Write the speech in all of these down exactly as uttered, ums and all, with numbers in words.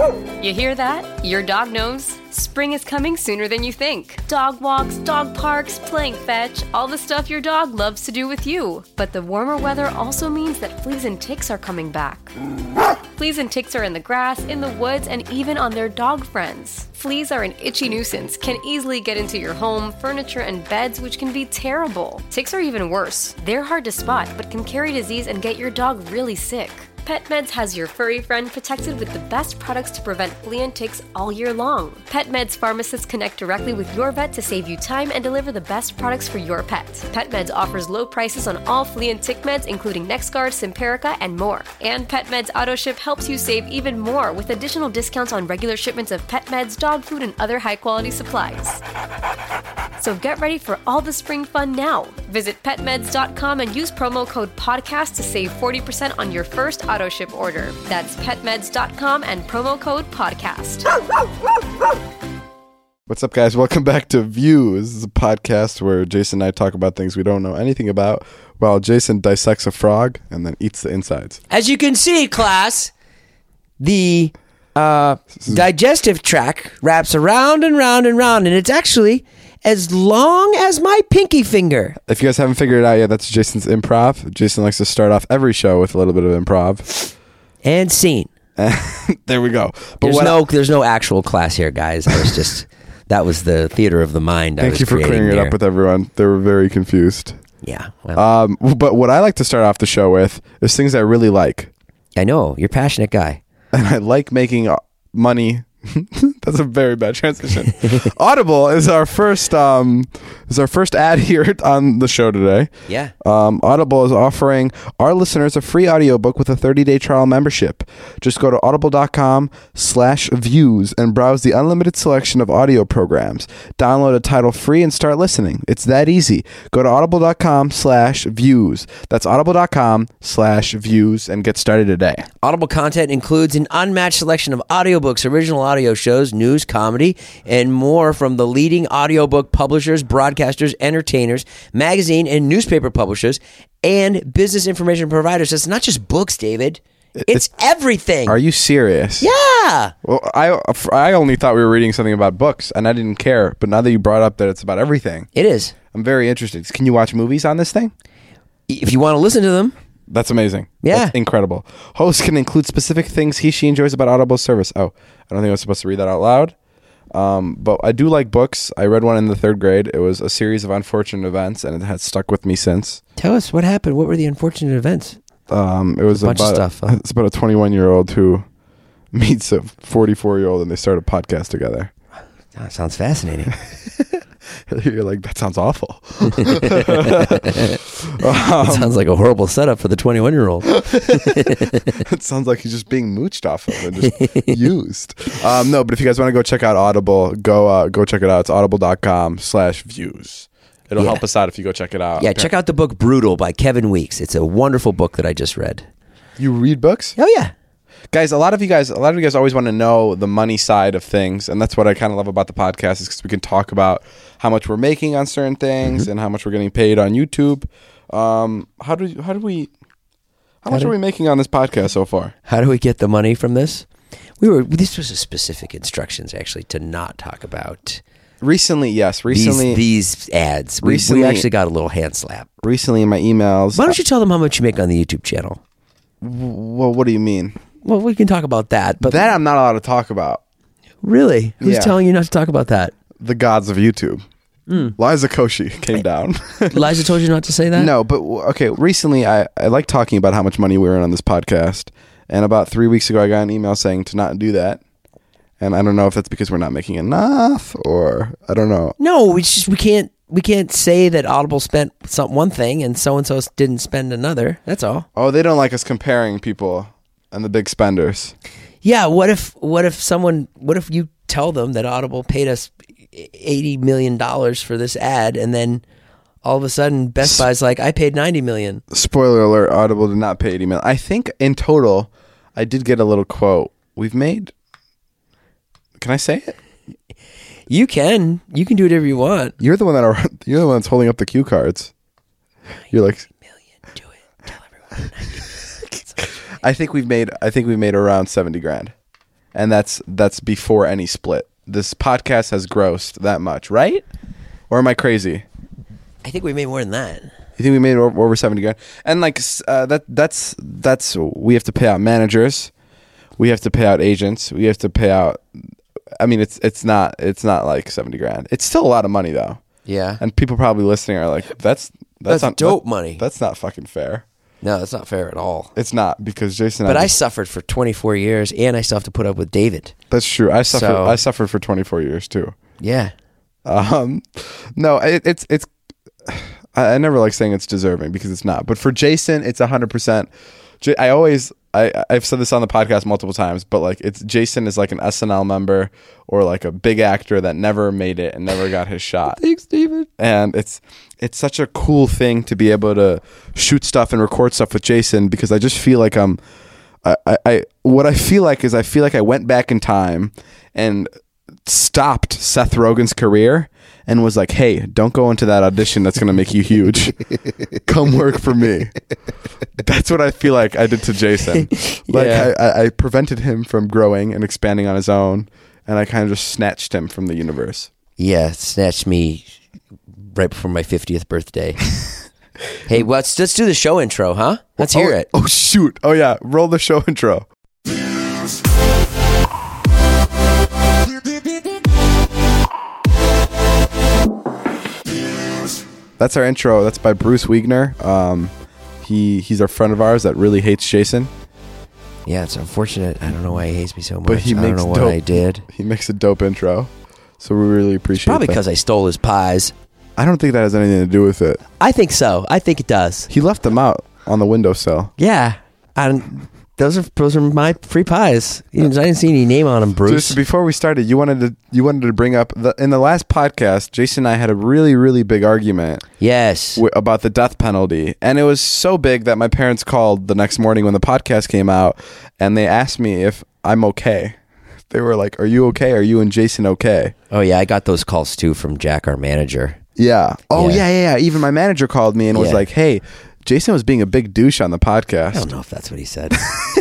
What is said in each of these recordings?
You hear that? Your dog knows. Spring is coming sooner than you think. Dog walks, dog parks, playing fetch, all the stuff your dog loves to do with you. But the warmer weather also means that fleas and ticks are coming back. Fleas and ticks are in the grass, in the woods, and even on their dog friends. Fleas are an itchy nuisance, can easily get into your home, furniture, and beds, which can be terrible. Ticks are even worse. They're hard to spot, but can carry disease and get your dog really sick. PetMeds has your furry friend protected with the best products to prevent flea and ticks all year long. PetMeds pharmacists connect directly with your vet to save you time and deliver the best products for your pet. PetMeds offers low prices on all flea and tick meds, including NexGard, Simparica, and more. And PetMeds AutoShip helps you save even more with additional discounts on regular shipments of pet meds, dog food, and other high-quality supplies. So get ready for all the spring fun now. Visit pet meds dot com and use promo code podcast to save forty percent on your first auto ship order. That's pet meds dot com and promo code podcast. What's up, guys? Welcome back to Views. This is a podcast where Jason and I talk about things we don't know anything about while Jason dissects a frog and then eats the insides. As you can see, class, the uh, digestive tract wraps around and round and round, and it's actually as long as my pinky finger. If you guys haven't figured it out yet, that's Jason's improv. Jason likes to start off every show with a little bit of improv. And scene. There we go. But there's what no, I, there's no actual class here, guys. I was just that was the theater of the mind. Thank I was you for clearing there. it up with everyone. They were very confused. Yeah. Well, Um, but what I like to start off the show with is things I really like, I know you're a passionate guy. and I like making uh, money. That's a very bad transition. Audible is our first um is our first ad here on the show today. Yeah. Um, Audible is offering our listeners a free audiobook with a thirty-day trial membership. Just go to audible.com slash views and browse the unlimited selection of audio programs. Download a title free and start listening. It's that easy. Go to audible.com slash views. That's audible.com slash views and get started today. Audible content includes an unmatched selection of audiobooks, original audio shows, news, comedy, and more from the leading audiobook publishers, broadcasters, entertainers, magazine and newspaper publishers, and business information providers. It's not just books, David. It's, it's everything. Are you serious? Yeah. Well, I I only thought we were reading something about books, and I didn't care. But now that you brought up that it's about everything, It is. I'm very interested. Can you watch movies on this thing? If you want to listen to them. That's amazing. Yeah. That's incredible. Hosts can include specific things he, she enjoys about Audible service. Oh, I don't think I was supposed to read that out loud. Um, but I do like books. I read one in the third grade. It was a series of unfortunate events, and it has stuck with me since. Tell us what happened. What were the unfortunate events? Um, it was a bunch about, of stuff. Huh? It's about a twenty-one-year-old who meets a forty-four-year-old, and they start a podcast together. That sounds fascinating. You're like, that sounds awful. That sounds like a horrible setup for the twenty-one-year-old. It sounds like he's just being mooched off of and just used. Um, no, but if you guys want to go check out Audible, go uh, go check it out. It's audible.com slash views. It'll Yeah. help us out if you go check it out. Yeah, check out the book Brutal by Kevin Weeks. It's a wonderful book that I just read. You read books? Oh, yeah. Guys, a lot of you guys, a lot of you guys always want to know the money side of things, and that's what I kind of love about the podcast is because we can talk about how much we're making on certain things mm-hmm. and how much we're getting paid on YouTube. Um, how do how do we how, how much do, are we making on this podcast so far? How do we get the money from this? We were this was a specific instructions actually to not talk about recently. Yes, recently these, these ads. We, recently, we actually got a little hand slap recently in my emails. Why don't you tell them how much you make on the YouTube channel? Well, what do you mean? Well, we can talk about that, but that I'm not allowed to talk about. Really? Who's yeah. telling you not to talk about that? The gods of YouTube. Mm. Liza Koshy came down. Liza told you not to say that? No, but okay. Recently, I, I like talking about how much money we earn on this podcast, and about three weeks ago, I got an email saying to not do that. And I don't know if that's because we're not making enough, or I don't know. No, we just we can't we can't say that Audible spent some one thing and so and so didn't spend another. That's all. Oh, they don't like us comparing people and the big spenders. Yeah. What if what if someone what if you tell them that Audible paid us eighty million dollars for this ad, and then all of a sudden Best Buy's like, I paid ninety million dollars. Spoiler alert, Audible did not pay eighty million dollars. I think in total, I did get a little quote. We've made, can I say it? You can. You can do whatever you want. You're the one that are, you're the one that's holding up the cue cards. You're like, million, do it. Tell everyone. I think we've made, I think we've made around seventy grand. and that's that's before any split. This podcast has grossed that much, right? Or am I crazy? I think we made more than that. You think we made over, over seventy grand? And like uh, that that's that's we have to pay out managers, we have to pay out agents, we have to pay out. I mean, it's it's not it's not like seventy grand. It's still a lot of money though. Yeah. And people probably listening are like, that's that's, That's not dope that- money. That's not fucking fair. No, that's not fair at all. It's not, because Jason. But I, I just, suffered for twenty-four years, and I still have to put up with David. that's true. I suffered. So- I suffered for twenty-four years too. Yeah. Um, no, it, it's it's. I, I never like saying it's deserving because it's not. But for Jason, it's a hundred percent. I always. I, I've said this on the podcast multiple times, but like it's Jason is like an S N L member or like a big actor that never made it and never got his shot. Thanks, David. And it's it's such a cool thing to be able to shoot stuff and record stuff with Jason, because I just feel like I'm I, I, I what I feel like is I feel like I went back in time and stopped Seth Rogen's career and was like, hey, don't go into that audition that's going to make you huge. Come work for me. That's what I feel like I did to Jason. Like Yeah. I, I, I prevented him from growing and expanding on his own, and I kind of just snatched him from the universe. Yeah, snatched me right before my fiftieth birthday. Hey, well, let's, let's do the show intro, huh? Let's hear oh, it. Oh, shoot. Oh, yeah. Roll the show intro. That's our intro. That's by Bruce Wiegner. Um, he he's a friend of ours that really hates Jason, Yeah, it's unfortunate. I don't know why he hates me so much. but he I don't makes know dope, what I did. He makes a dope intro, so we really appreciate. Probably that. because I stole his pies. I don't think that has anything to do with it. I think so. I think it does. He left them out on the windowsill. Yeah, and those are those are my free pies. You know, I didn't see any name on them, Bruce. Just before we started, you wanted to you wanted to bring up the, in the last podcast, Jason and I had a really really big argument Yes. w- about the death penalty, and it was so big that my parents called the next morning when the podcast came out, and they asked me if I'm okay. They were like, "Are you okay? Are you and Jason okay?" Oh yeah, I got those calls too from Jack, our manager. Yeah. Oh Yeah. yeah, yeah, yeah. Even my manager called me and was Yeah. like, "Hey, Jason was being a big douche on the podcast." I don't know if that's what he said.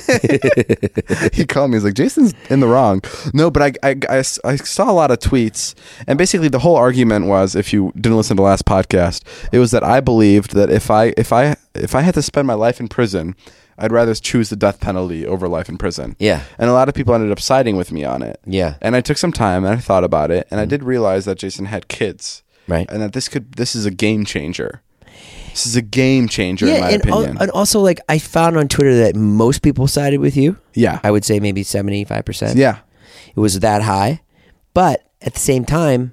He called me. He's like, Jason's in the wrong. No, but I, I, I, I saw a lot of tweets, and basically the whole argument was, if you didn't listen to the last podcast, it was that I believed that if I if I if I had to spend my life in prison, I'd rather choose the death penalty over life in prison. Yeah. And a lot of people ended up siding with me on it. Yeah. And I took some time and I thought about it, and I did realize that Jason had kids, Right. and that this could this is a game changer. This is a game changer in my and, al- opinion. and also, like, I found on Twitter that most people sided with you. yeah. I would say maybe seventy-five percent. yeah. It was that high. But at the same time,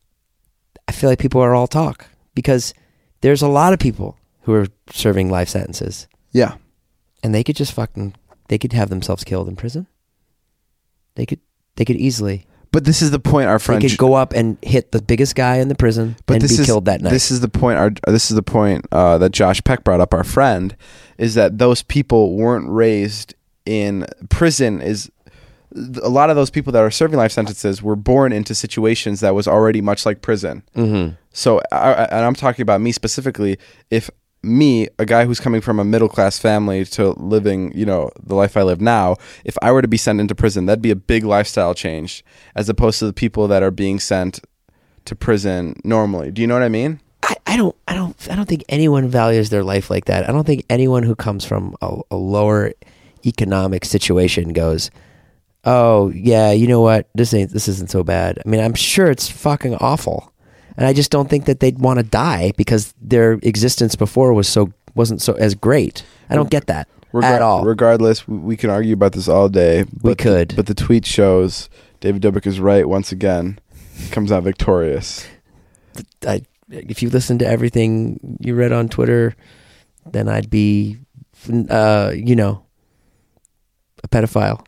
I feel like people are all talk because there's a lot of people who are serving life sentences, Yeah. and they could just fucking, they could have themselves killed in prison. They could, they could easily. But this is the point our friend They could go up and hit the biggest guy in the prison but and this be is, killed that night. This is the point. Our this is the point uh, that Josh Peck brought up. Our friend is that those people weren't raised in prison. Is a lot of those people that are serving life sentences were born into situations that was already much like prison. Mm-hmm. So, I, I- and I'm talking about me specifically. If me, a guy who's coming from a middle class family to living, you know, the life I live now, if I were to be sent into prison, that'd be a big lifestyle change, as opposed to the people that are being sent to prison normally. Do you know what I mean? I, I don't I don't I don't think anyone values their life like that. I don't think anyone who comes from a, a lower economic situation goes, "Oh yeah, you know what? This ain't this isn't so bad." I mean, I'm sure it's fucking awful, and I just don't think that they'd want to die because their existence before was so wasn't so as great. I don't get that Regar- at all. Regardless, we, we can argue about this all day. But We could. The, but the tweet shows David Dobrik is right once again. He comes out victorious. I, if you listen to everything you read on Twitter, then I'd be, uh, you know, a pedophile.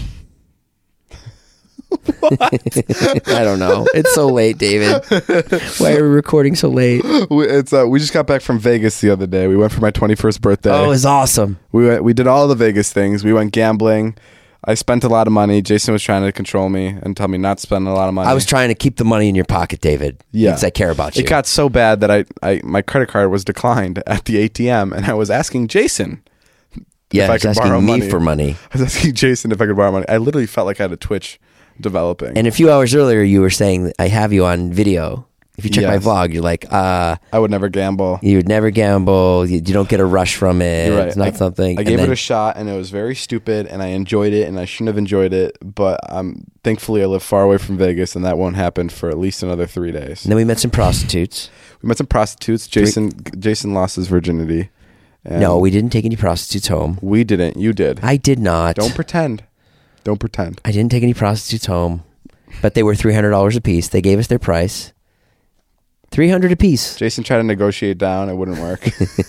I don't know. It's so late, David. Why are we recording so late? We, it's uh, we just got back from Vegas the other day. We went for my twenty-first birthday. Oh, it was awesome. We went, we did all the Vegas things. We went gambling. I spent a lot of money. Jason was trying to control me and tell me not to spend a lot of money. I was trying to keep the money in your pocket, David. Yeah. Because I care about you. It got so bad that I, I my credit card was declined at the A T M, and I was asking Jason, Yeah, if I he's could asking borrow me money. for money. I was asking Jason if I could borrow money. I literally felt like I had a Twitch developing. And a few hours earlier, you were saying, I have you on video. If you check Yes. my vlog, you're like, uh, I would never gamble. you would never gamble. You, you don't get a rush from it. You're right. It's not I, something. I and gave then, it a shot, and it was very stupid, and I enjoyed it, and I shouldn't have enjoyed it. But um, thankfully, I live far away from Vegas, and that won't happen for at least another three days. and then we met some prostitutes. We met some prostitutes. Jason Jason lost his virginity. And No, we didn't take any prostitutes home. we didn't. You did. I did not. Don't pretend. Don't pretend. I didn't take any prostitutes home, but they were three hundred dollars a piece. They gave us their price. three hundred dollars a piece. Jason tried to negotiate down. It wouldn't work.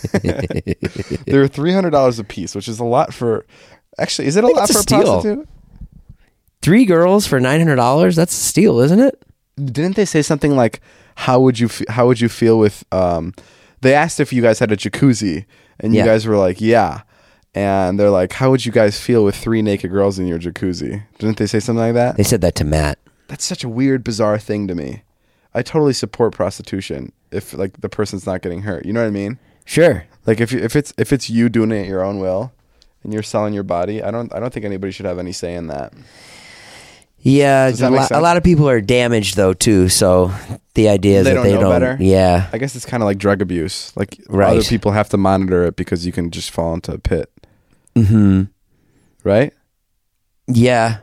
They were three hundred dollars a piece, which is a lot for... Actually, is it a think lot it's for a a steal. prostitute? Three girls for nine hundred dollars? That's a steal, isn't it? Didn't they say something like, how would you fe- how would you feel with... Um, they asked if you guys had a jacuzzi, and you Yeah. guys were like, yeah. And they're like, how would you guys feel with three naked girls in your jacuzzi? Didn't they say something like that? They said that to Matt. That's such a weird, bizarre thing to me. I totally support prostitution if like the person's not getting hurt. You know what I mean? Sure. Like if you, if it's if it's you doing it at your own will and you're selling your body, I don't I don't think anybody should have any say in that. Yeah, Does that a, make lot, a sense? lot of people are damaged though too. So the idea is They that don't they know don't. better? Yeah, I guess it's kind of like drug abuse. Like Right. other people have to monitor it because you can just fall into a pit, hmm right? yeah.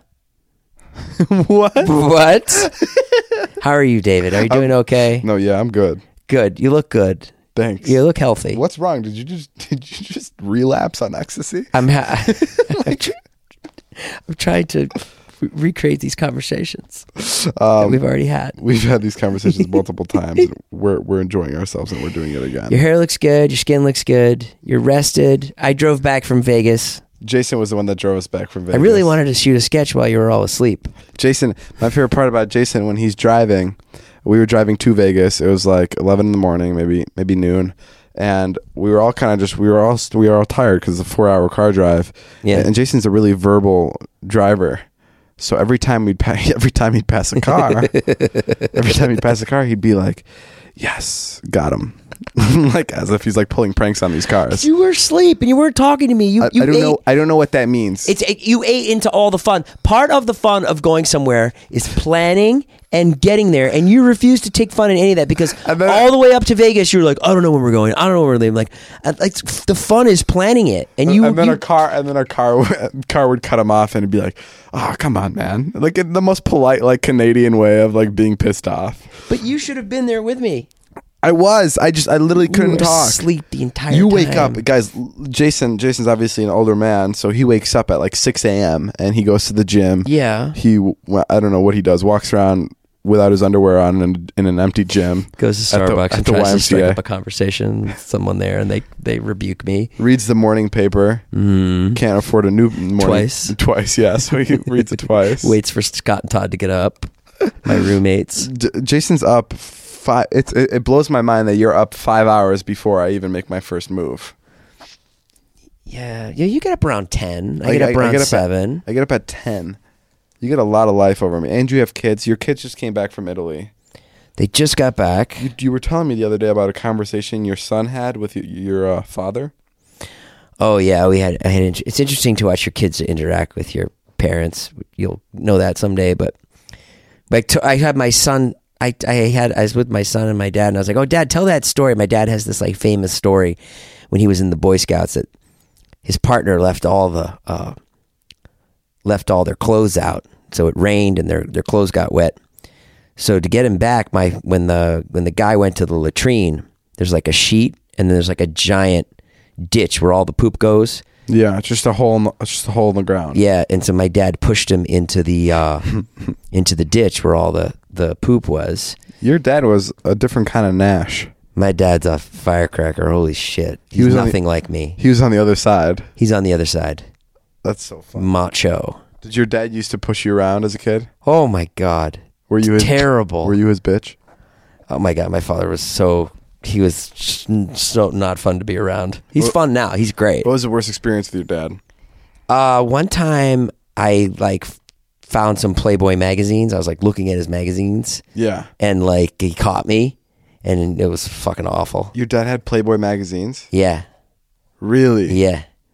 What? What? How are you, David? Are you doing okay? No, yeah, I'm good. Good. You look good. Thanks. You look healthy. What's wrong? Did you just did you just relapse on ecstasy? I'm. Ha- I'm, tr- I'm trying to re- recreate these conversations that Um, we've already had. We've had these conversations multiple times. And we're we're enjoying ourselves and we're doing it again. Your hair looks good. Your skin looks good. You're rested. I drove back from Vegas. Jason was the one that drove us back from Vegas. I really wanted to shoot a sketch while you were all asleep. Jason, my favorite part about Jason when he's driving, we were driving to Vegas. It was like eleven in the morning, maybe maybe noon, and we were all kind of just we were all we were all tired because it's a four hour car drive. Yeah. And Jason's a really verbal driver, so every time we'd pa- every time he'd pass a car, every time he'd pass a car, he'd be like, "Yes, got him." Like as if he's like pulling pranks on these cars. You were asleep and you weren't talking to me. You, I, you I don't ate, know. I don't know what that means. It's it, you ate into all the fun. Part of the fun of going somewhere is planning and getting there, and you refuse to take fun in any of that because And then- all the way up to Vegas, you're like, I don't know where we're going. I don't know where we're leaving. Like, I- like the fun is planning it, and you. and then you a car, and then a car, car would cut him off, and it'd be like, "Oh, come on, man!" Like in the most polite, like Canadian way of like being pissed off. but you should have been there with me. I was. I just. I literally You couldn't were talk. asleep the entire You time. wake up, guys. Jason. Jason's obviously an older man, so he wakes up at like six a.m. and he goes to the gym. Yeah. He. well, I don't know what he does. Walks around without his underwear on in, in an empty gym. Goes to at the- Starbucks at and the tries to strike Y M C A. up a conversation with someone there, and they, they rebuke me. Reads the morning paper. Mm. Can't afford a new morning. Twice. Twice, yeah. So he reads it twice. Waits for Scott and Todd to get up. My roommates. D- Jason's up five. It's it, it blows my mind that you're up five hours before I even make my first move. Yeah, yeah. You get up around ten. I Like, get up around get up seven. At, I get up at ten. You get a lot of life over me, and you have kids. Your kids just came back from Italy. They just got back. You, you were telling me the other day about a conversation your son had with y- your uh, father. Oh yeah, we had. I had. It's interesting to watch your kids interact with your parents. You'll know that someday. But like, to, I had my son. I I had. I was with my son and my dad, and I was like, "Oh, Dad, tell that story." My dad has this like famous story when he was in the Boy Scouts that his partner left all the uh, left all their clothes out, so it rained and their their clothes got wet. So to get him back, my when the when the guy went to the latrine, there's like a sheet and then there's like a giant ditch where all the poop goes. Yeah, it's just a hole. In the, it's just a hole in the ground. Yeah, and so my dad pushed him into the uh, into the ditch where all the, the poop was. Your dad was a different kind of Nash. My dad's a firecracker. Holy shit. He's He was on nothing the- like me. He was on the other side. He's on the other side. That's so fun. Macho. Did your dad used to push you around as a kid? Oh my God. Were you It's his, terrible. Were you his bitch? Oh my God. My father was so, he was so not fun to be around. He's What- fun now. He's great. What was the worst experience with your dad? Uh, one time I like found some Playboy magazines. I was like looking at his magazines Yeah. and like he caught me and it was fucking awful. Your dad had Playboy magazines? Yeah. Really? Yeah.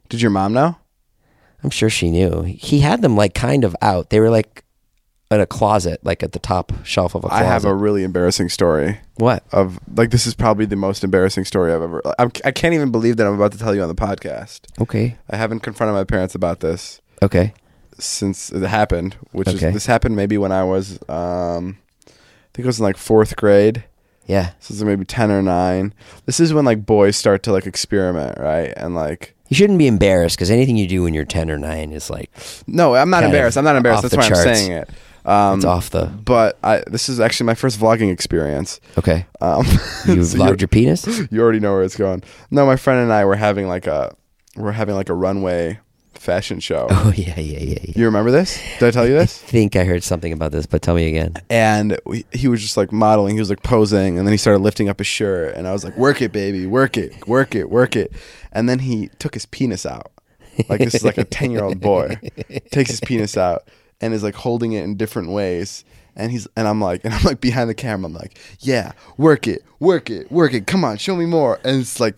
Did your mom know? I'm sure she knew. He had them like kind of out. They were like in a closet, like at the top shelf of a closet. I have a really embarrassing story. What? Of like this is probably the most embarrassing story I've ever. I'm, I can't even believe that I'm about to tell you on the podcast. Okay. I haven't confronted my parents about this. Okay. Since it happened, which okay. is this happened maybe when I was, um, I think it was in like fourth grade. Yeah. So it's maybe ten or nine. This is when like boys start to like experiment, right? And like. You shouldn't be embarrassed because anything you do when you're ten or nine is like. No, I'm not embarrassed. I'm not embarrassed. That's why charts. I'm saying it. Um, it's off the. But I, this is actually my first vlogging experience. Okay. Um, you so vlogged your penis? You already know where it's going. No, my friend and I were having like a, we're having like a runway fashion show. Oh yeah, yeah, yeah. yeah. You remember this? Did I tell you this? I think I heard something about this, but tell me again. And we, he was just like modeling. He was like posing, and then he started lifting up his shirt, and I was like, "Work it, baby, work it, work it, work it." And then he took his penis out. Like this is like a ten-year-old boy takes his penis out and is like holding it in different ways. And he's and I'm like and I'm like behind the camera. I'm like, "Yeah, work it, work it, work it. Come on, show me more." And it's like,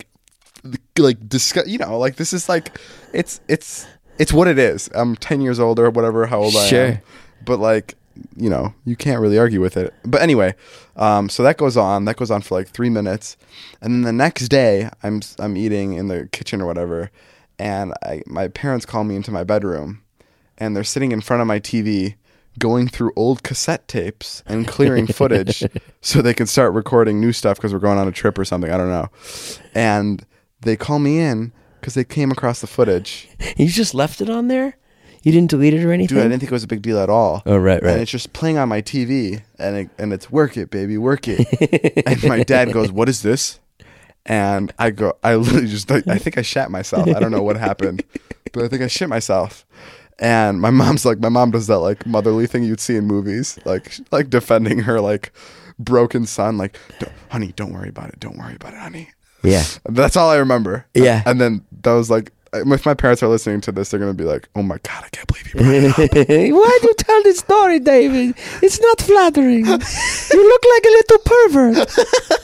like discuss. You know, like this is like, it's it's it's what it is. I'm ten years old or whatever, how old sure. I am. But like, you know, you can't really argue with it. But anyway, um, so that goes on. That goes on for like three minutes, and then the next day, I'm I'm eating in the kitchen or whatever, and I, my parents call me into my bedroom, and they're sitting in front of my T V, going through old cassette tapes and clearing footage so they can start recording new stuff because we're going on a trip or something. I don't know. And they call me in because they came across the footage. You just left it on there? You didn't delete it or anything? Dude, I didn't think it was a big deal at all. Oh, right, right. And it's just playing on my T V, and it, and it's work it, baby, work it. And my dad goes, "What is this?" And I go, I literally just, I think I shat myself. I don't know what happened, but I think I shit myself. And my mom's like, my mom does that like motherly thing you'd see in movies, like like defending her like broken son, like, "Honey, don't worry about it. Don't worry about it, honey." Yeah. That's all I remember. Yeah. And then that was like, if my parents are listening to this, they're going to be like, "Oh my God, I can't believe you brought it up." Why do you tell this story, David? It's not flattering. You look like a little pervert.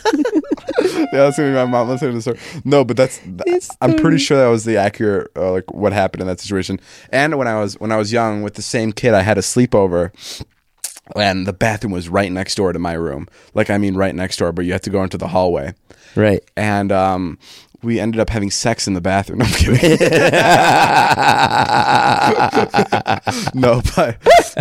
Yeah, that's going to be my mom listening to the story. No, but that's, I'm pretty sure that was the accurate, uh, like what happened in that situation. And when I was, when I was young with the same kid, I had a sleepover. And the bathroom was right next door to my room. Like, I mean, right next door, but you had to go into the hallway. Right. And um, we ended up having sex in the bathroom. No, I'm kidding. No, but,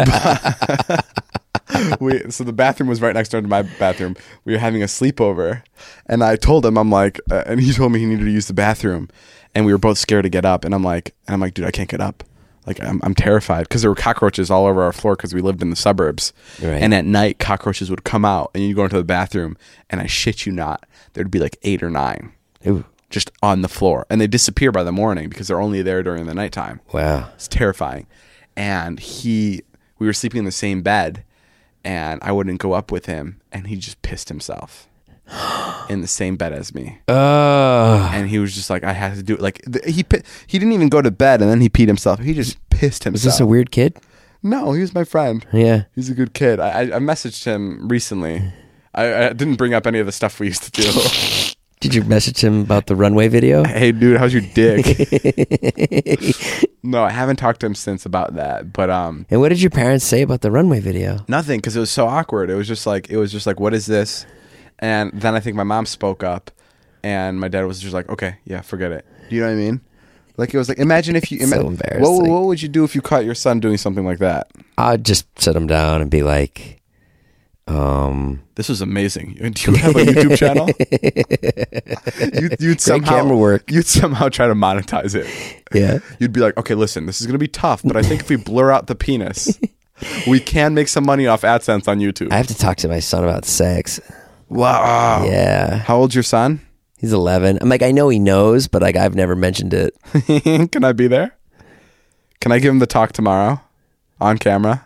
but we. So the bathroom was right next door to my bathroom. We were having a sleepover, and I told him, I'm like, uh, and he told me he needed to use the bathroom, and we were both scared to get up. And I'm like, and I'm like, dude, I can't get up. Like, I'm I'm terrified because there were cockroaches all over our floor because we lived in the suburbs. Right. And at night, cockroaches would come out, and you'd go into the bathroom, and I shit you not, there'd be like eight or nine Ooh. just on the floor. And they disappear by the morning because they're only there during the nighttime. Wow. It's terrifying. And he, we were sleeping in the same bed, and I wouldn't go up with him, and he just pissed himself in the same bed as me. Uh. And he was just like, I had to do it. Like, th- he pi- he didn't even go to bed, and then he peed himself. He just pissed himself. Was this a weird kid? No, he was my friend. Yeah. He's a good kid. I, I, I messaged him recently. I, I didn't bring up any of the stuff we used to do. Did you message him about the runway video? Hey, dude, how's your dick? No, I haven't talked to him since about that. But um, And what did your parents say about the runway video? nothing, because it was so awkward. It was just like, it was just like, what is this? And then I think my mom spoke up, and my dad was just like, okay, yeah, forget it. Do you know what I mean? Like, it was like, imagine if you, So ima- embarrassing. what, what would you do if you caught your son doing something like that? I'd just sit him down and be like, um, This was amazing. Do you have a YouTube channel? you'd, you'd somehow, camera work. You'd somehow try to monetize it. yeah. You'd be like, okay, listen, this is going to be tough, but I think if we blur out the penis, we can make some money off AdSense on YouTube. I have to talk to my son about sex. Wow. Yeah. How old's your son? He's eleven. I'm like, I know he knows, but like, I've never mentioned it. Can I be there? Can I give him the talk tomorrow on camera?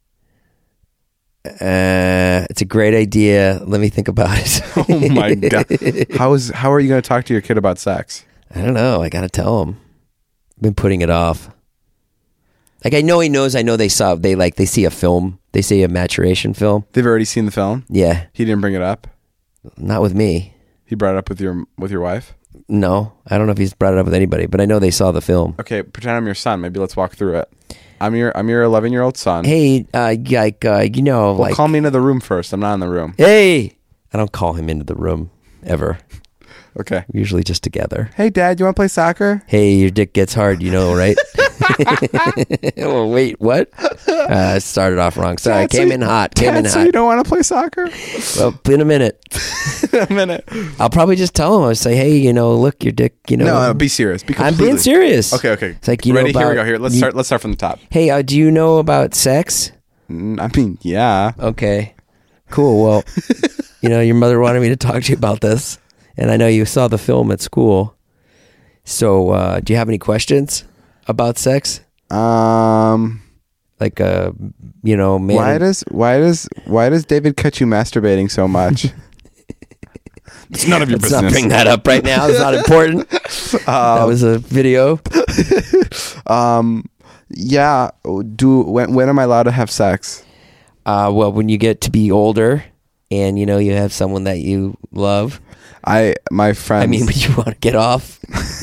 Uh, it's a great idea. Let me think about it. Oh my God. How is, how are you going to talk to your kid about sex? I don't know. I got to tell him. I've been putting it off. Like, I know he knows. I know they saw, they like, they see a film. They see a maturation film. They've already seen the film? Yeah. He didn't bring it up? Not with me. He brought it up with your with your wife? No, I don't know if he's brought it up with anybody, but I know they saw the film. Okay, pretend I'm your son. Maybe let's walk through it. I'm your I'm your eleven year old son. Hey, uh, like uh, you know, well, like call me into the room first. I'm not in the room. Hey, I don't call him into the room ever. Okay. We're usually just together. Hey, Dad, you want to play soccer? Hey, your dick gets hard, you know, right? Oh, wait, what? Uh, started off wrong. Sorry, Dad, came so in you, hot. Came Dad, in so hot. you don't want to play soccer? Well, in a minute. a minute. I'll probably just tell him. I'll say, hey, you know, look, your dick, you know. No, no, be serious. Be I'm completely. being serious. Okay, okay. It's like, you Ready? know Here we about- go. Here, let's you- start. Let's start from the top. Hey, uh, do you know about sex? Mm, I mean, yeah. Okay, cool. Well, you know, your mother wanted me to talk to you about this, and I know you saw the film at school. So, uh, do you have any questions about sex? Um, Like, uh, you know, man. why does why does why does David catch you masturbating so much? It's none of your Let's business. not bring that up right now. It's not important. That was a video. Um, yeah. Do when when am I allowed to have sex? Uh, well, when you get to be older, and you know you have someone that you love. I my friends. I mean, when you want to get off.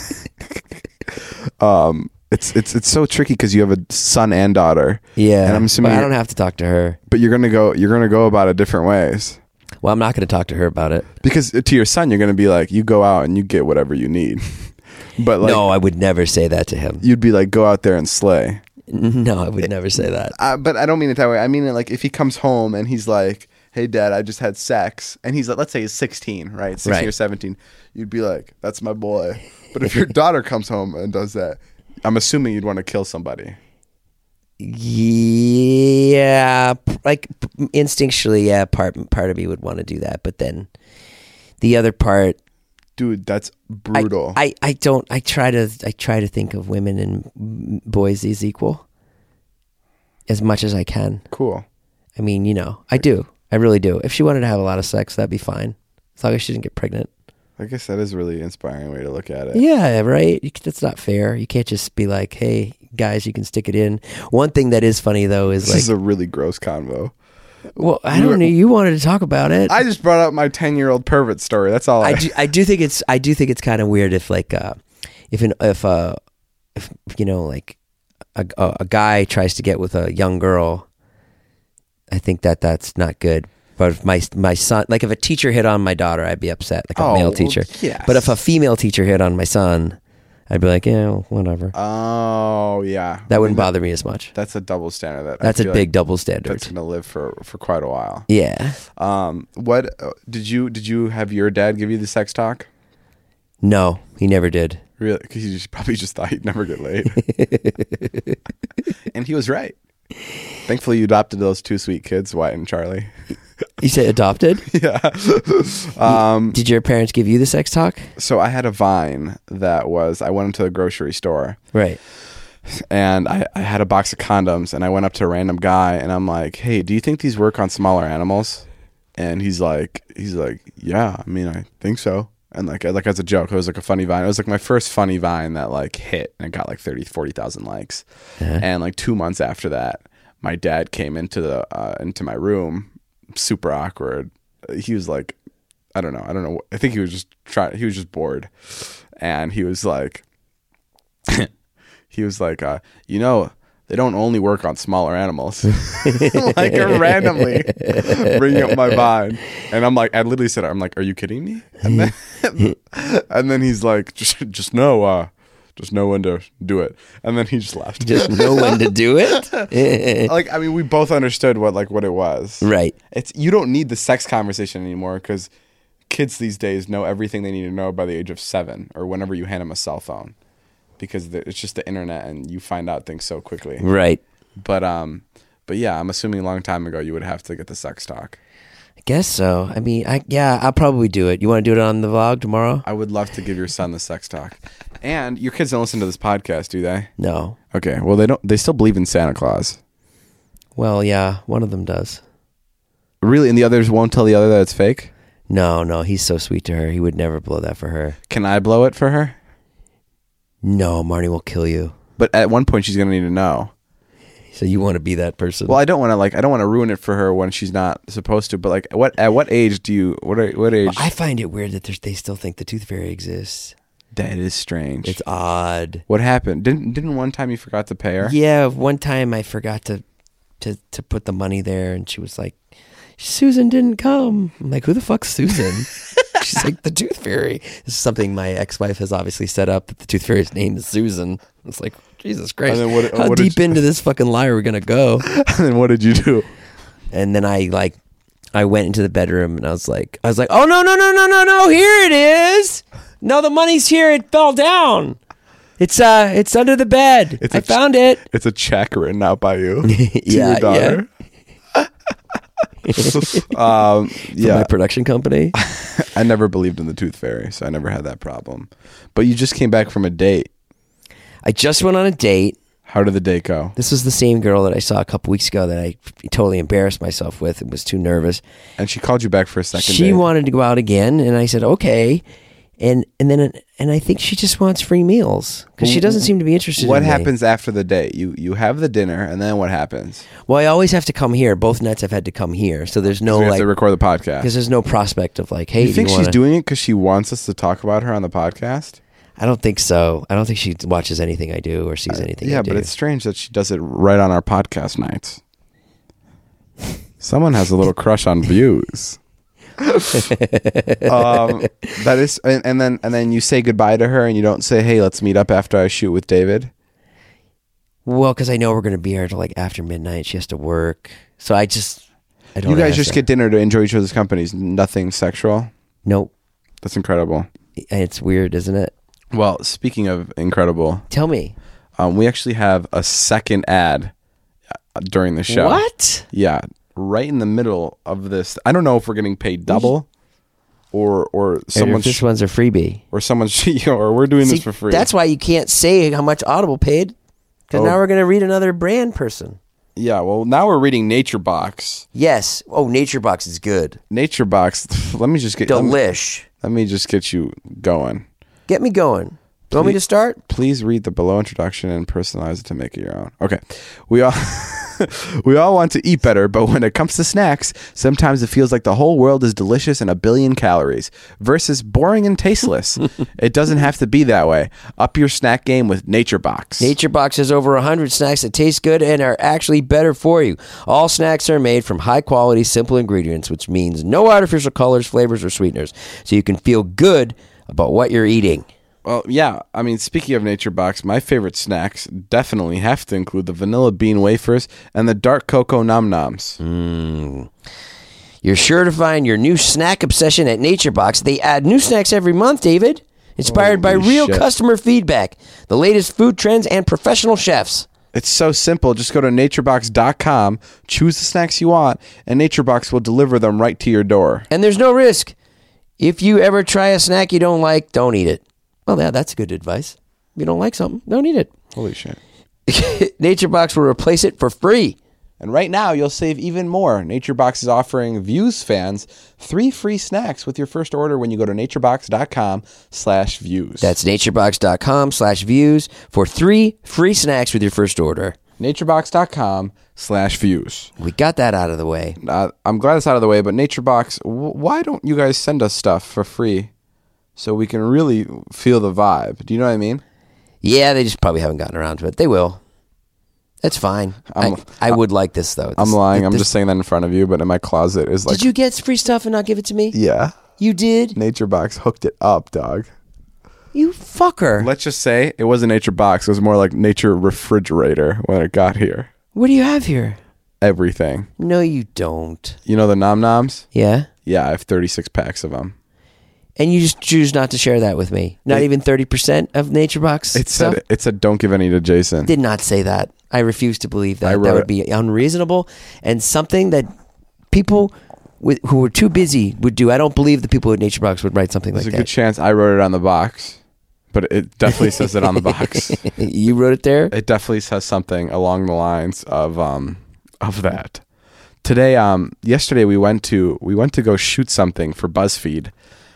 um, it's it's it's so tricky because you have a son and daughter. Yeah, and I'm assuming but I you're- don't have to talk to her. but you're gonna go you're gonna go about it different ways. Well, I'm not going to talk to her about it. Because to your son, you're gonna be like, you go out and you get whatever you need. But like, No, I would never say that to him. you'd be like, go out there and slay. No, I would never say that. Uh, but I don't mean it that way. I mean it like if he comes home and he's like, hey, Dad, I just had sex. And he's like, let's say he's sixteen, right? sixteen Right. or seventeen. You'd be like, that's my boy. But if your daughter comes home and does that, I'm assuming you'd want to kill somebody. Yeah, p- like p- instinctually, yeah, part part of me would want to do that, but then the other part, Dude, that's I, brutal. I, I don't. I try to I try to think of women and m- boys as equal as much as I can. cool. I mean, you know, I do. I really do. If she wanted to have a lot of sex, that'd be fine, as long as she didn't get pregnant. I guess that is a really inspiring way to look at it. Yeah, right. You, c- that's not fair. You can't just be like, "Hey, guys, you can stick it in." One thing that is funny though is This like, is a really gross convo. well, I you don't were- know. You wanted to talk about it. I just brought up my ten-year-old pervert story. That's all I... I do, I do think it's I do think it's kind of weird if like uh if an if uh if you know like a, a a guy tries to get with a young girl. I think that that's not good. But if my my son, like if a teacher hit on my daughter, I'd be upset, like a Oh, male teacher. yes. But if a female teacher hit on my son, I'd be like, yeah, well, whatever. Oh, yeah. That wouldn't bother me as much. That's a double standard. That I That's a feel big like double standard. That's gonna live for, for quite a while. Yeah. Um, what uh, did you did you have your dad give you the sex talk? No, he never did. Really? Because he just, probably just thought you'd never get laid. And he was right. Thankfully, you adopted those two sweet kids, Wyatt and Charlie. You said adopted? Yeah. um, Did your parents give you the sex talk? so I had a Vine that was, I went into the grocery store Right. and I, I had a box of condoms and I went up to a random guy and I'm like, hey, do you think these work on smaller animals? And he's like, he's like, yeah, I mean, I think so. And like, like as a joke, it was like a funny Vine. It was like my first funny Vine that like hit and it got like thirty, forty thousand likes. Uh-huh. And like two months after that, my dad came into the, uh, into my room, super awkward. He was like, I don't know. I don't know. I think he was just trying, he was just bored. And he was like, he was like, uh, you know, they don't only work on smaller animals. Like randomly bringing up my Vine. And I'm like, I literally said, I'm like, are you kidding me? And then, and then he's like, just, just know, uh, just know when to do it. And then he just left. Just know when to do it? Like, I mean, we both understood what, like, what it was. Right. It's, you don't need the sex conversation anymore because kids these days know everything they need to know by the age of seven or whenever you hand them a cell phone. Because the, it's just the internet and you find out things so quickly. Right. But um, but yeah, I'm assuming a long time ago you would have to get the sex talk. I guess so. I mean, I yeah, I'll probably do it. You want to do it on the vlog tomorrow? I would love to give your son the sex talk. And your kids don't listen to this podcast, do they? No. Okay, well they don't. They still believe in Santa Claus. Well, yeah, one of them does. Really, and the others won't tell the other that it's fake. No, no, he's so sweet to her. He would never blow that for her. Can I blow it for her? No, Marnie will kill you. But at one point she's gonna need to know. So you want to be that person? Well, I don't want to like I don't want to ruin it for her when she's not supposed to. But like, what at what age do you? What are, what age? I find it weird that there's, they still think the tooth fairy exists. That is strange. It's odd. What happened? Didn't didn't one time you forgot to pay her? Yeah, one time I forgot to, to, to put the money there, and she was like, Susan didn't come. I'm like, who the fuck's Susan? She's like, the Tooth Fairy. This is something my ex-wife has obviously set up, that the Tooth Fairy's name is Susan. It's like, Jesus Christ. And then what- How what deep did you- into this fucking lie are we going to go? And then what did you do? And then I like, I went into the bedroom and I was like, I was like, oh, no, no, no, no, no, no. Here it is. No, the money's here. It fell down. It's uh, it's under the bed. It's I a ch- found it. It's a check written out by you to Yeah, your daughter. um, From yeah, my production company. I never believed in the Tooth Fairy, so I never had that problem. But you just came back from a date. I just went on a date. How did the date go? This was the same girl that I saw a couple weeks ago that I totally embarrassed myself with and was too nervous. And she called you back for a second She date. wanted to go out again, and I said okay. And and then and I think she just wants free meals because she doesn't seem to be interested. What in me. happens after the date? You you have the dinner, and then what happens? Well, I always have to come here. Both nights I've had to come here, so there's no we have like to record the podcast. because there's no prospect of like, hey, You think do you she's wanna... doing it because she wants us to talk about her on the podcast? I don't think so. I don't think she watches anything I do or sees anything. Yeah, I do. but it's strange that she does it right on our podcast nights. Someone has a little crush on views. um, that is, and, and then and then you say goodbye to her, and you don't say, "Hey, let's meet up after I shoot with David." well because I know we're going to be here till like after midnight. She has to work, so I just I don't. You guys ask just her. get dinner to enjoy each other's companies. Nothing sexual. Nope. That's incredible. It's weird, isn't it? Well, speaking of incredible, Tell me. um, we actually have a second ad uh, during the show. What? Yeah, right in the middle of this. I don't know if we're getting paid double, or or Someone someone's this one's a freebie. or someone's or we're doing See, this for free. That's why you can't say how much Audible paid, because Oh. now we're going to read another brand person. Yeah, well, now we're reading Nature Box. Yes. Oh, Nature Box is good. Nature Box. Let me just get let me, Delish. let me just get you going. Get me going. You want me to start? Please read the below introduction and personalize it to make it your own. Okay. We all we all want to eat better, but when it comes to snacks, sometimes it feels like the whole world is delicious and a billion calories versus boring and tasteless. It doesn't have to be that way. Up your snack game with Nature Box. Nature Box has over one hundred snacks that taste good and are actually better for you. All snacks are made from high-quality, simple ingredients, which means no artificial colors, flavors, or sweeteners, so you can feel good about what you're eating. Well, yeah. I mean, speaking of Nature Box, my favorite snacks definitely have to include the vanilla bean wafers and the dark cocoa nom noms. Mm. You're sure to find your new snack obsession at Nature Box. They add new snacks every month, David, inspired by Holy real shit. customer feedback, the latest food trends, and professional chefs. It's so simple. Just go to nature box dot com, choose the snacks you want, and NatureBox will deliver them right to your door. And there's no risk. If you ever try a snack you don't like, don't eat it. Well, yeah, that's good advice. If you don't like something, don't eat it. Holy shit. NatureBox will replace it for free. And right now, you'll save even more. NatureBox is offering Views fans three free snacks with your first order when you go to nature box dot com slash views. That's nature box dot com slash views for three free snacks with your first order. nature box dot com slash views. We got that out of the way. Uh, I'm glad it's out of the way, but NatureBox, w- why don't you guys send us stuff for free so we can really feel the vibe? Do you know what I mean? Yeah, they just probably haven't gotten around to it. They will. That's fine. I'm- I, I would like this, though. I'm This- lying. I'm this- just saying that in front of you, but in my closet is like... Did you get free stuff and not give it to me? Yeah. You did? NatureBox hooked it up, dog. You fucker. Let's just say it wasn't NatureBox. It was more like Nature Refrigerator when it got here. What do you have here? Everything. No, you don't. You know the Nom Noms? Yeah? Yeah, I have thirty-six packs of them. And you just choose not to share that with me? Not It- even thirty percent of NatureBox It stuff? said it said don't give any to Jason. Did not say that. I refuse to believe I that. wrote That would it. be unreasonable and something that people with, who are too busy would do. I don't believe the people at NatureBox would write something There's like a good that. chance I wrote it on the box, but it definitely says it on the box. You wrote it there? It definitely says something along the lines of um of that. Today, um, yesterday we went to we went to go shoot something for BuzzFeed.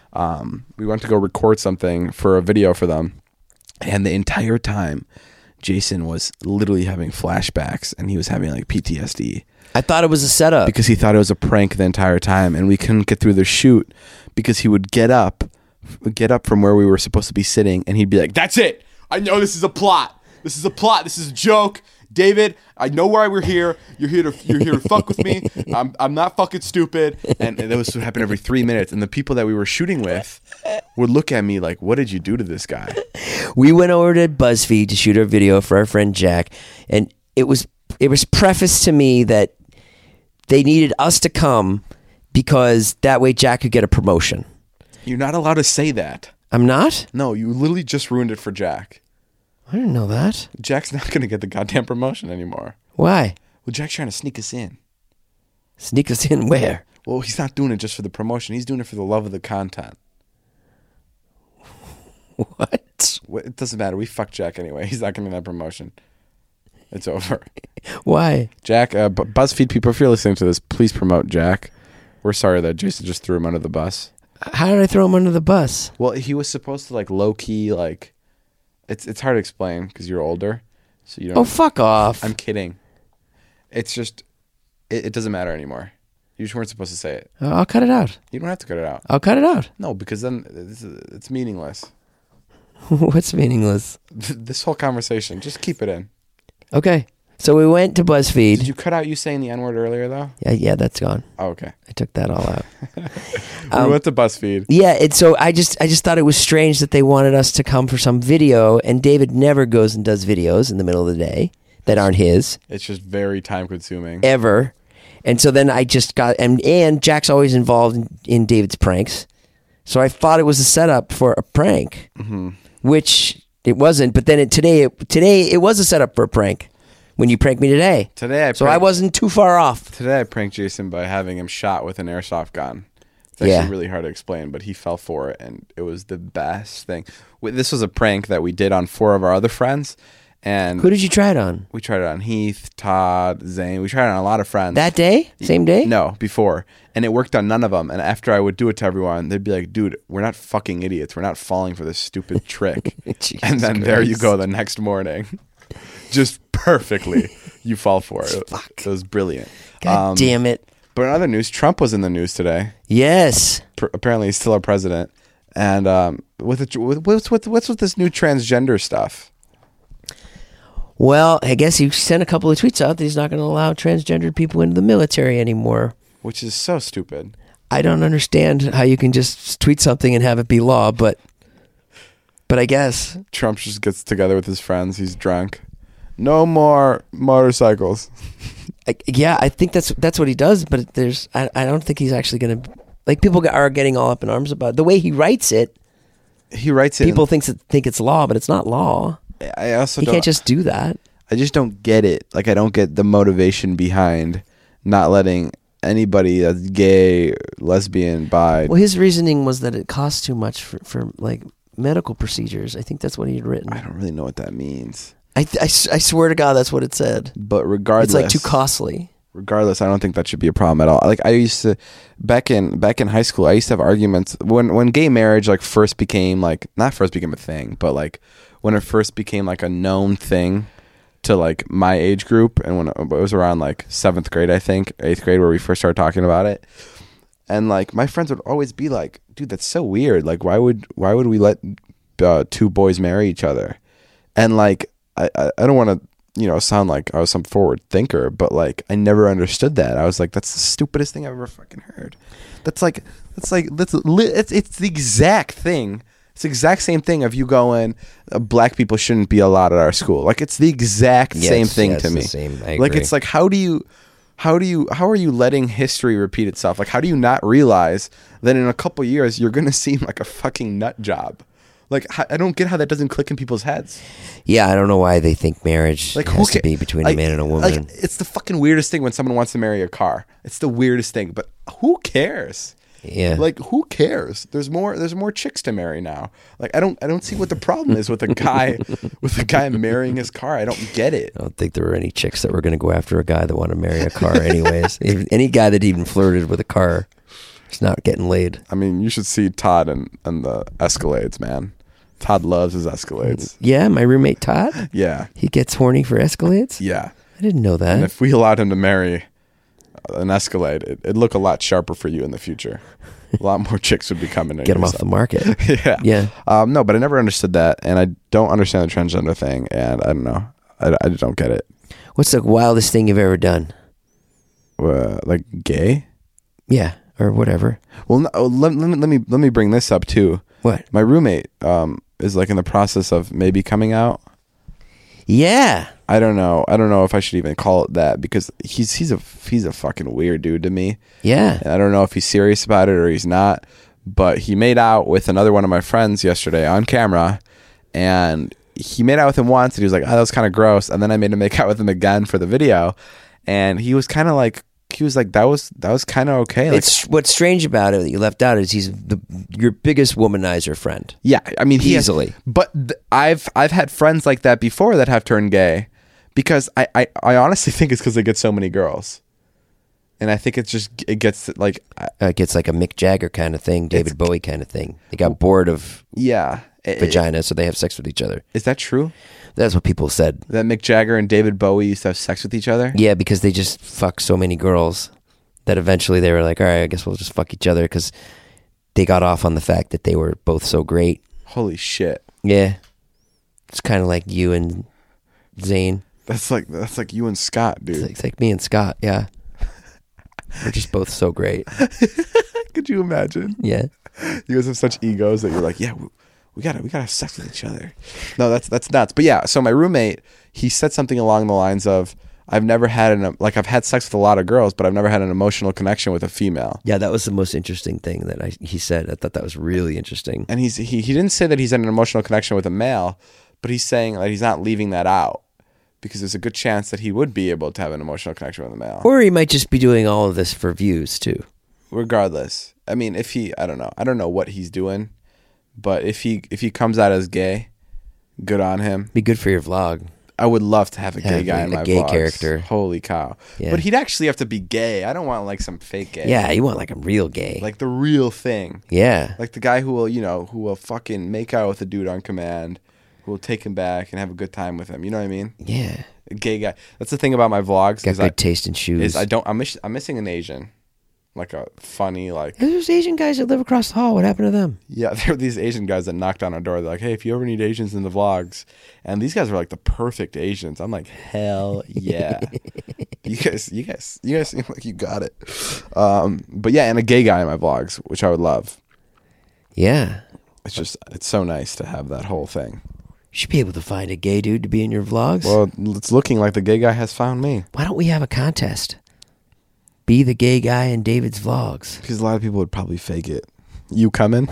Um, we went to go record something for a video for them, and the entire time, Jason was literally having flashbacks, and he was having like P T S D I thought it was a setup. because he thought it was a prank the entire time, and we couldn't get through the shoot because he would get up, get up from where we were supposed to be sitting, and he'd be like, "That's it. I know this is a plot. This is a plot. This is a joke. David, I know why we're here. You're here to you're here to fuck with me. I'm I'm not fucking stupid." And, and that was what happened every three minutes. And the people that we were shooting with would look at me like, "What did you do to this guy?" We went over to BuzzFeed to shoot our video for our friend Jack, and it was it was prefaced to me that they needed us to come because that way Jack could get a promotion. You're not allowed to say that. I'm not? No, you literally just ruined it for Jack. I didn't know that. Jack's not going to get the goddamn promotion anymore. Why? Well, Jack's trying to sneak us in. Sneak us in where? Well, he's not doing it just for the promotion. He's doing it for the love of the content. What? It doesn't matter. We fucked Jack anyway. He's not getting that promotion. It's over. Why? Jack, uh, B- BuzzFeed people, if you're listening to this, please promote Jack. We're sorry that Jason just threw him under the bus. How did I throw him under the bus? Well, he was supposed to like low key like. It's it's hard to explain because you're older, so you don't. Oh, fuck off! I'm kidding. It's just, it, it doesn't matter anymore. You just weren't supposed to say it. I'll cut it out. You don't have to cut it out. I'll cut it out. No, because then it's, it's meaningless. What's meaningless? This whole conversation, just keep it in. Okay. So we went to BuzzFeed. Did you cut out you saying the N-word earlier, though? Yeah, yeah, that's gone. Oh, okay. I took that all out. we um, went to BuzzFeed. Yeah, and so I just I just thought it was strange that they wanted us to come for some video, and David never goes and does videos in the middle of the day that aren't his. It's just very time-consuming. Ever. And so then I just got... And, and Jack's always involved in, in David's pranks. So I thought it was a setup for a prank, mm-hmm. which it wasn't. But then it, today, it, today it was a setup for a prank. When you pranked me today. Today I So I wasn't too far off. Today I pranked Jason by having him shot with an airsoft gun. It's actually Yeah. really hard to explain, but he fell for it, and it was the best thing. We- This was a prank that we did on four of our other friends, and Who did you try it on? we tried it on Heath, Todd, Zane. We tried it on a lot of friends. That day? Same day? No, before. And it worked on none of them. And after I would do it to everyone, they'd be like, "Dude, we're not fucking idiots. We're not falling for this stupid trick." Jesus And then there you Christ. go the next morning. Just perfectly. You fall for it. Fuck. It was brilliant. God Um, damn it. But in other news, Trump was in the news today. Yes. Pr- apparently, he's still our president. And um, with, the, with what's with what's with this new transgender stuff? Well, I guess he sent a couple of tweets out that he's not going to allow transgendered people into the military anymore. Which is so stupid. I don't understand how you can just tweet something and have it be law, but but I guess. Trump just gets together with his friends. He's drunk. No more motorcycles. I, yeah, I think that's that's what he does, but there's I, I don't think he's actually going to, like, people are getting all up in arms about it. The way he writes it. He writes it. People think think it's law, but it's not law. I also He don't, can't just do that. I just don't get it. Like, I don't get the motivation behind not letting anybody that's gay, lesbian, bi. Well, his reasoning was that it costs too much for, for like medical procedures. I think that's what he had written. I don't really know what that means. I, th- I, s- I swear to God, that's what it said. But regardless, It's like too costly. Regardless, I don't think that should be a problem at all. Like, I used to back in back in high school, I used to have arguments when when gay marriage like first became like not first became a thing, but like when it first became like a known thing to like my age group, and when it was around like seventh grade, I think eighth grade, where we first started talking about it. And like my friends would always be like, "Dude, that's so weird. Like, why would why would we let uh, two boys marry each other?" And like I I, I don't want to. you know, sound like I was some forward thinker, but like I never understood that. I was like, that's the stupidest thing I've ever fucking heard. That's like, that's like, that's li- it's it's the exact thing. It's the exact same thing of you going, uh, black people shouldn't be allowed at our school. Like, it's the exact Yes, same thing yes, to the me. same. I Like, agree. it's like, how do you, how do you, how are you letting history repeat itself? Like, how do you not realize that in a couple years you're gonna seem like a fucking nut job? Like, I don't get how that doesn't click in people's heads. Yeah, I don't know why they think marriage Like, has who to ca- be between like, a man and a woman. Like, it's the fucking weirdest thing when someone wants to marry a car. It's the weirdest thing, but who cares? yeah, Like, who cares? There's more. There's more chicks to marry now. Like, I don't. I don't see what the problem is with a guy, with a guy marrying his car. I don't get it. I don't think there were any chicks that were going to go after a guy that wanted to marry a car anyways. Even, any guy that even flirted with a car is not getting laid. I mean, you should see Todd and and the Escalades, man. Todd loves his Escalades. Yeah, my roommate Todd, Yeah, he gets horny for Escalades. yeah. I didn't know that. And if we allowed him to marry an Escalade, it, it'd look a lot sharper for you in the future. A lot more chicks would be coming in. Get them off the market. yeah. Yeah. Um, no, but I never understood that, and I don't understand the transgender thing, and I don't know. I, I don't get it. What's the wildest thing you've ever done? Uh, like gay? Yeah, or whatever. Well, no, oh, let, let, me, let me let me bring this up too. What? My roommate um, is like in the process of maybe coming out. Yeah. I don't know. I don't know if I should even call it that because he's he's a he's a fucking weird dude to me. Yeah. And I don't know if he's serious about it or he's not. But he made out with another one of my friends yesterday on camera, and he made out with him once, and he was like, "Oh, that was kind of gross." And then I made him make out with him again for the video, and he was kind of like, he was like, "That was that was kind of okay." Like, It's what's strange about it that you left out is he's the your biggest womanizer friend. yeah, I mean, he has- Easily. but th- I've I've had friends like that before that have turned gay, because I I, I honestly think it's because they get so many girls, and I think it's just it gets like I- Uh, it gets like a Mick Jagger kind of thing, David Bowie kind of thing. They got bored of yeah. It- vagina, so they have sex with each other. Is that true? That's what people said. That Mick Jagger and David Bowie used to have sex with each other? Yeah, because they just fuck so many girls that eventually they were like, all right, I guess we'll just fuck each other because they got off on the fact that they were both so great. Holy shit. Yeah. It's kind of like you and Zayn. That's like that's like you and Scott, dude. It's like, it's like me and Scott, yeah. We're just both so great. Could you imagine? Yeah. You guys have such egos that you're like, yeah, we, we gotta we gotta have sex with each other. No, that's that's nuts. But yeah, so my roommate, he said something along the lines of, I've never had an like I've had sex with a lot of girls, but I've never had an emotional connection with a female. Yeah, that was the most interesting thing that I he said. I thought that was really interesting. And he's he, he didn't say that he's had an emotional connection with a male, but he's saying that he's not leaving that out because there's a good chance that he would be able to have an emotional connection with a male. Or he might just be doing all of this for views too. Regardless, I mean, if he, I don't know, I don't know what he's doing, but if he if he comes out as gay, good on him. Be good for your vlog. I would love to have a gay Have guy a- in a my gay vlogs. character. Holy cow! Yeah. But he'd actually have to be gay. I don't want like some fake gay. Yeah, you want like a real gay. like the real thing. yeah. Like the guy who will, you know, who will fucking make out with a dude on command, who will take him back and have a good time with him. You know what I mean? Yeah. A gay guy. That's the thing about my vlogs. Got is good I, taste in shoes. is I don't. I'm miss, I'm missing an Asian, like a funny like. There's Asian guys that live across the hall. What happened to them? Yeah, there were these Asian guys that knocked on our door. They're like, "Hey, if you ever need Asians in the vlogs," and these guys were like the perfect Asians. I'm like, "Hell yeah!" you guys, you guys, you guys seem like you got it. Um, but yeah, and a gay guy in my vlogs, which I would love. Yeah. It's just, it's so nice to have that whole thing. You should be able to find a gay dude to be in your vlogs. Well, it's looking like the gay guy has found me, Why don't we have a contest? Be the gay guy in David's vlogs. because a lot of people would probably fake it. You coming?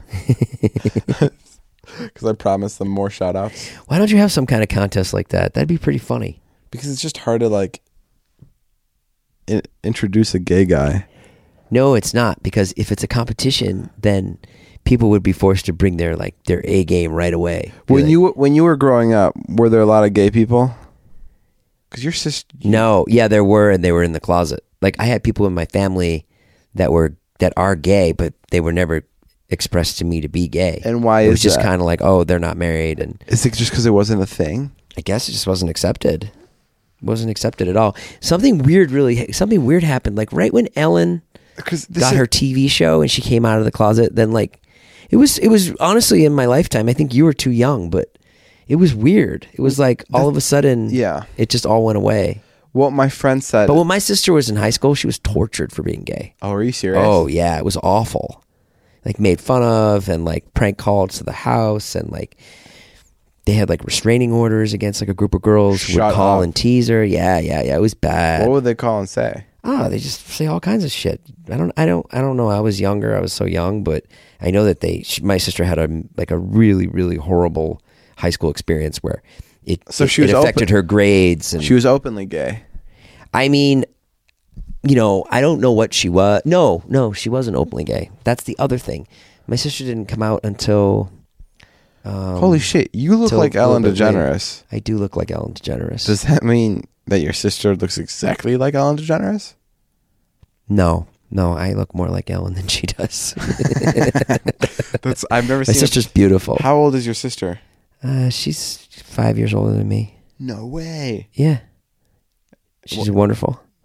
Because I promised them more shout outs. Why don't you have some kind of contest like that? That'd be pretty funny. Because it's just hard to like in- introduce a gay guy. No, it's not, because if it's a competition, then people would be forced to bring their like their A game right away. Be When like, you when you were growing up, were there a lot of gay people? Because your sister, No, yeah, there were, and they were in the closet. Like I had people in my family that were that are gay, but they were never expressed to me to be gay. And why it was is just that? kind of like, oh, they're not married, and is it just because it wasn't a thing? I guess it just wasn't accepted. Wasn't accepted at all. Something weird, really, something weird happened. Like right when Ellen Because got her T V show and she came out of the closet, then like it was it was honestly in my lifetime. I think you were too young, but it was weird. It was like all of a sudden, yeah. it just all went away. What my friend said. But when my sister was in high school, she was tortured for being gay. Oh, are you serious? Oh yeah, it was awful. Like made fun of and like prank called to the house, and like they had like restraining orders against like a group of girls who would Shut call up. and tease her. Yeah, yeah, yeah. It was bad. What would they call and say? Oh, they just say all kinds of shit. I don't, I don't, I don't know. I was younger. I was so young, but I know that they. She, my sister had a like a really, really horrible high school experience where it. So it, she was it affected open- her grades, and She was openly gay. I mean, you know, I don't know what she was. No, no, she wasn't openly gay. That's the other thing. My sister didn't come out until. Um, Holy shit! You look till like a little Ellen bit later. DeGeneres. I do look like Ellen DeGeneres. Does that mean that your sister looks exactly like Ellen DeGeneres? No, no, I look more like Ellen than she does. That's I've never My seen. sister's beautiful. A, how old is your sister? Uh, she's five years older than me. No way. Yeah. She's wonderful.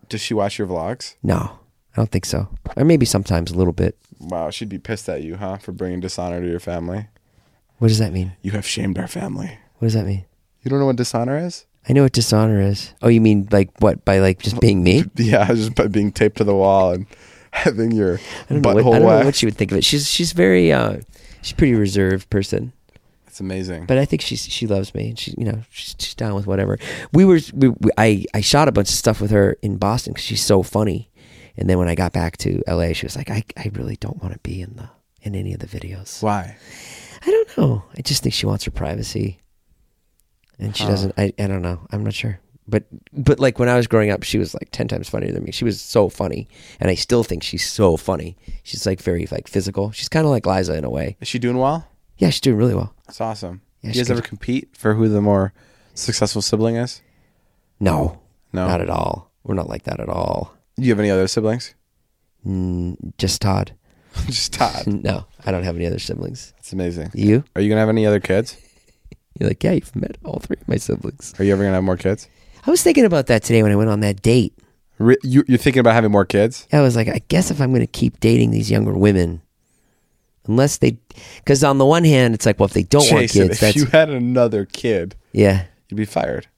Does she watch your vlogs? No, I don't think so. Or maybe sometimes a little bit. Wow, she'd be pissed at you, huh, for bringing dishonor to your family. What does that mean? You have shamed our family. What does that mean? You don't know what dishonor is? I know what dishonor is. Oh, you mean like what? By like just being me? Yeah, just by being taped to the wall and having your I don't know butthole what, I don't know waxed. what she would think of it. She's she's very uh, she's a pretty reserved person. It's amazing. But I think she's she loves me, and she you know she's, she's down with whatever. We were we, we, I I shot a bunch of stuff with her in Boston because she's so funny. And then when I got back to L A, she was like, I I really don't want to be in the in any of the videos. Why? I don't know. I just think she wants her privacy, and she Huh. doesn't. I I don't know. I'm not sure. But but like when I was growing up, she was like ten times funnier than me. She was so funny, and I still think she's so funny. She's like very like physical. She's kind of like Liza in a way. Is she doing well? Yeah, she's doing really well. That's awesome. Yeah, Do you she's guys ever good. compete for who the more successful sibling is? No, No. not at all. We're not like that at all. Do you have any other siblings? Mm, just Todd. Just Todd. No, I don't have any other siblings. That's amazing. You? Are you gonna have any other kids? You're like, yeah, you've met all three of my siblings. Are you ever gonna have more kids? I was thinking about that today when I went on that date. Re- you, you're thinking about having more kids? I was like, I guess if I'm going to keep dating these younger women, unless they, because on the one hand, it's like, well, if they don't want Jason, kids, if that's you had another kid, yeah. you'd be fired.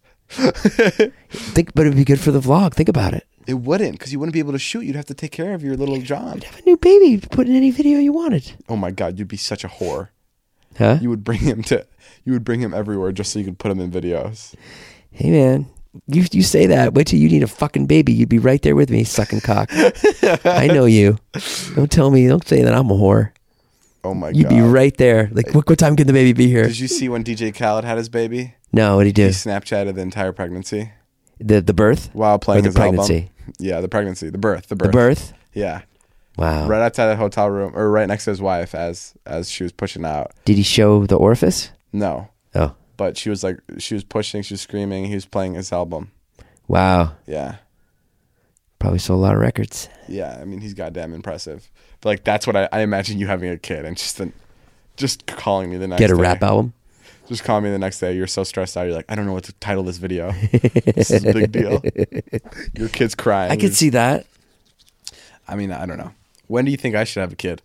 Think, but it'd be good for the vlog. Think about it. It wouldn't, because you wouldn't be able to shoot. You'd have to take care of your little John. Have a new baby. You could put in any video you wanted. Oh my God, you'd be such a whore. Huh? You would bring him to, you would bring him everywhere just so you could put him in videos. Hey man, you you say that. Wait till you need a fucking baby. You'd be right there with me, sucking cock. I know you. Don't tell me. Don't say that I'm a whore. Oh my You'd God. be right there. Like, what, what time can the baby be here? Did you see when D J Khaled had his baby? No, what did he He do? Snapchatted the entire pregnancy The the birth while playing or the his pregnancy? album. Yeah, the pregnancy, the birth, the birth. The birth. Yeah, Wow. right outside the hotel room, or right next to his wife as as she was pushing out. Did he show the orifice? No, Oh, but she was like, she was pushing, she was screaming. He was playing his album. wow. Yeah, Probably sold a lot of records. yeah. I mean, he's goddamn impressive. But like, that's what I, I imagine you having a kid and just then, just calling me the next Get a day. rap album. Just call me the next day. You're so stressed out. You're like, I don't know what to title this video. This is a big deal. Your kid's crying. I could see that. I mean, I don't know. When do you think I should have a kid?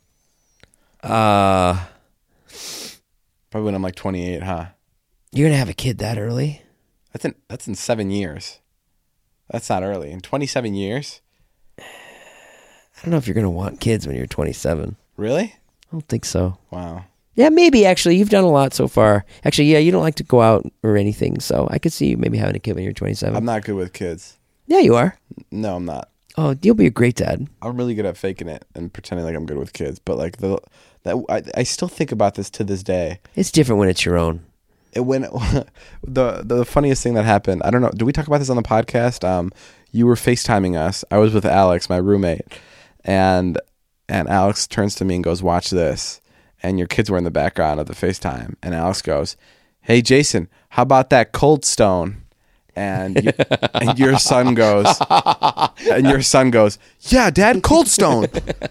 Uh, Probably when I'm like twenty-eight, huh? you're gonna have a kid that early? That's in that's in seven years. That's not early. In twenty-seven years? I don't know if you're gonna want kids when you're twenty-seven. Really? I don't think so. Wow. Yeah, maybe actually. You've done a lot so far. Actually, yeah, you don't like to go out or anything, so I could see you maybe having a kid when you're twenty-seven. I'm not good with kids. Yeah, you are. No, I'm not. Oh, you'll be a great dad. I'm really good at faking it and pretending like I'm good with kids. But like the that I, I still think about this to this day. It's different when it's your own. It when the the funniest thing that happened. I don't know. Did we talk about this on the podcast? Um, you were FaceTiming us. I was with Alex, my roommate, and and Alex turns to me and goes, "Watch this." And your kids were in the background of the FaceTime. And Alex goes, "Hey Jason, how about that Cold Stone?" And you, and your son goes, and your son goes, "Yeah, Dad, Cold Stone."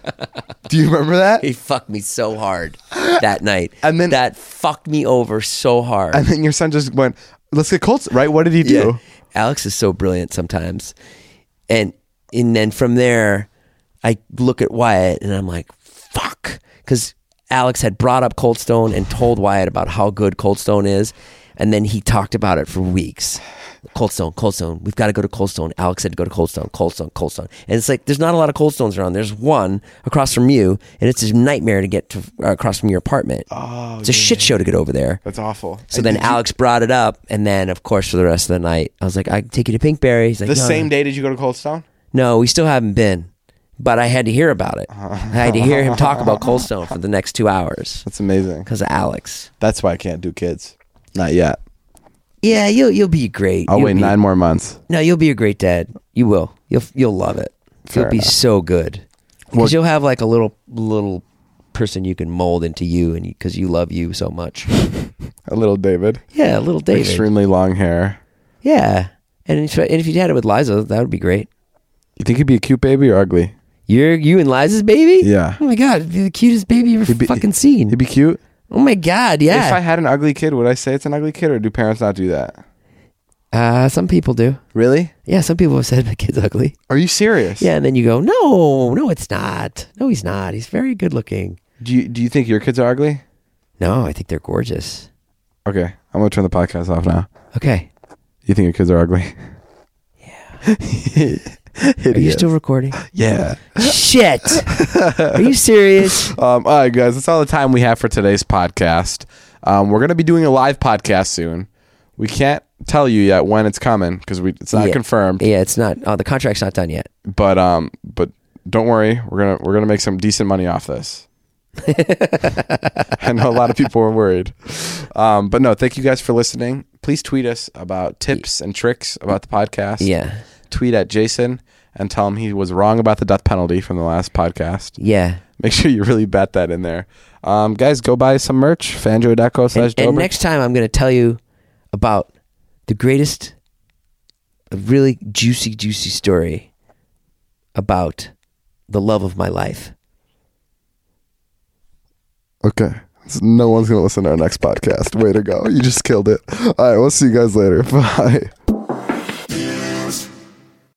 Do you remember that? He fucked me so hard that night. And then- that fucked me over so hard. And then your son just went, "Let's get Cold Stone." Right? What did he do? Yeah. Alex is so brilliant sometimes. And and then from there, I look at Wyatt and I'm like, fuck. Because Alex had brought up Cold Stone and told Wyatt about how good Cold Stone is. And then he talked about it for weeks. Cold Stone, Cold Stone. We've got to go to Cold Stone. Alex said to go to Cold Stone, Cold Stone, Cold Stone. And it's like, there's not a lot of Cold Stones around. There's one across from you, and it's a nightmare to get to uh, across from your apartment. Oh, it's a shit show to get over there. That's awful. So And then did you- Alex brought it up, and then, of course, for the rest of the night, I was like, I can take you to Pinkberry. He's like, the no, same no. day did you go to Cold Stone? No, we still haven't been. But I had to hear about it. I had to hear him talk about Cold Stone for the next two hours That's amazing. because of Alex. That's why I can't do kids. Not yet. Yeah, you'll you'll be great. I'll You'll wait be- nine more months. No, you'll be a great dad. You will. You'll you'll love it. Fair you'll be enough. so good Well- because you'll have like a little little person you can mold into you, and because you love you so much. A little David. Yeah, little David. Extremely long hair. Yeah, and if, and if you had it with Liza, that would be great. You think he'd be a cute baby or ugly? You're you and Liza's baby. Yeah. Oh my god, it'd be the cutest baby you've ever He'd be- fucking seen. He'd be cute? Oh my god, yeah. If I had an ugly kid, would I say it's an ugly kid, or do parents not do that? Uh, some people do. Really? Yeah, some people have said my kid's ugly. Are you serious? Yeah, and then you go, no, no, it's not. No, he's not. He's very good looking. Do you do you think your kids are ugly? No, I think they're gorgeous. Okay, I'm gonna turn the podcast off now. Okay. You think your kids are ugly? Yeah. Are you still recording? Yeah. Shit. Are you serious? Um, all right, guys, that's all the time we have for today's podcast. Um, we're gonna be doing a live podcast soon. We can't tell you yet when it's coming because we it's not yeah. confirmed. Yeah, it's not. Oh, the contract's not done yet. But um, but don't worry, we're gonna we're gonna make some decent money off this. I know a lot of people were worried. Um, but no, thank you guys for listening. Please tweet us about tips and tricks about the podcast. Yeah. Tweet at Jason and tell him he was wrong about the death penalty from the last podcast. Yeah. Make sure you really bet that in there. Um, guys, go buy some merch. fanjoy dot co slash And next time I'm going to tell you about the greatest, a really juicy, juicy story about the love of my life. Okay. So no one's going to listen to our next podcast. Way to go. You just killed it. All right. We'll see you guys later. Bye.